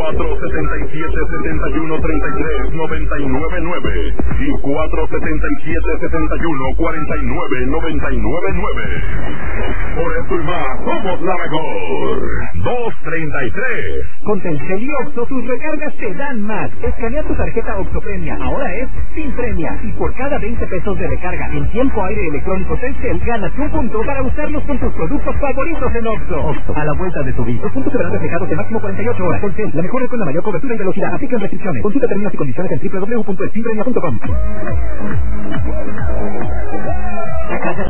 477-7133-999 y 477-7149-999. Por eso y más, somos la mejor. 233. Con Telcel y Oxxo, tus recargas te dan más. Escanea tu tarjeta Oxxo Premia, ahora es sin premia. Y por cada 20 pesos de recarga en tiempo aire electrónico Telcel, ganas un punto para usarlos con tus productos favoritos en Oxxo. Oxxo, a la vuelta de tu vida. Los puntos se verán reflejados en máximo 48 horas. Telcel, la mejor red con la mayor cobertura y velocidad. Aplican restricciones. Consulta términos y condiciones en www.elsinpremia.com.